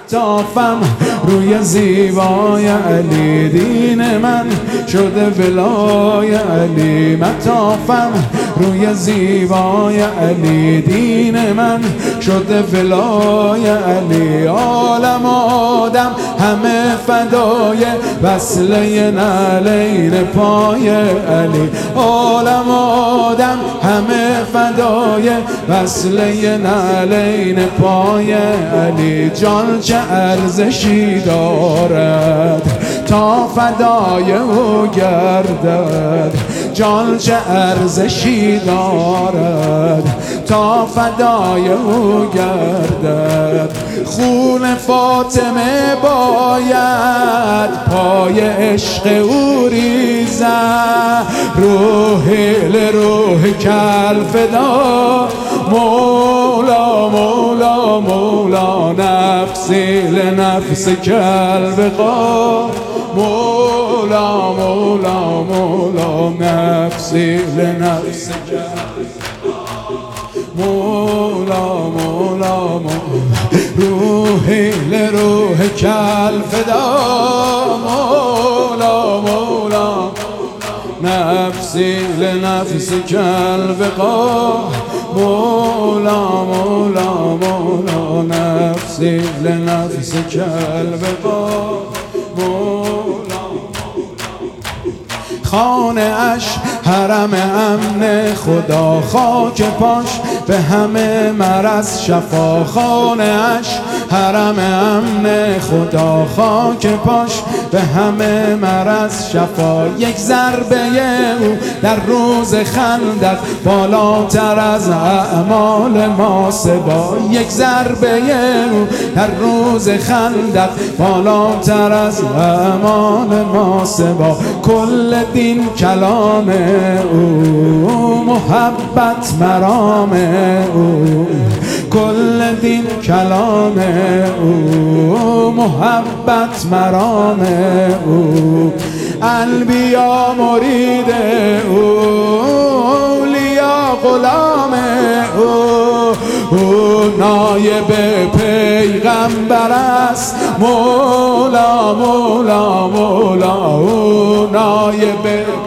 مطافم روی زیبای علی، دین من شده ولای علی. مطافم روی زیبای علی، دین من شده ولای علی. عالم آدم همه فدای وصله نعلین پای علی. عالم آدم همه فدای وصله نعلین پای علی. جان چه ارزشی دارد تا فدای او گردد، جان چه ارزشی دارد تا فدای او گردد. خون فاطمه باید پای عشق او ریزد، روح لروح کل فدا مولا مولا مولا، نفسی لنفس کل بقا مولا مولا مولا، نفسی لنفس مولا مولا مولا، روحی لروح کل فدا مولا مولا، نفسی لنفس کل بقا مولا مولا مولا، نفسی لنفس کل بقا مولا. خانه اش حرم امن خدا، خاک پاش به همه مرض شفا. خانه اش حرم امن خدا، خاک پاش به همه مرض شفا. یک ضربه او در روز خندق بالاتر از اعمال ما سبا. یک ضربه او در روز خندق بالاتر از اعمال ما سبا. کل دین کلام او، محبت مرام او. کل دین کلام او، محبت مرام او. انبیا مرید او، اولیا غلام او. نایب پیغمبر است مولا مولا مولا، او نایب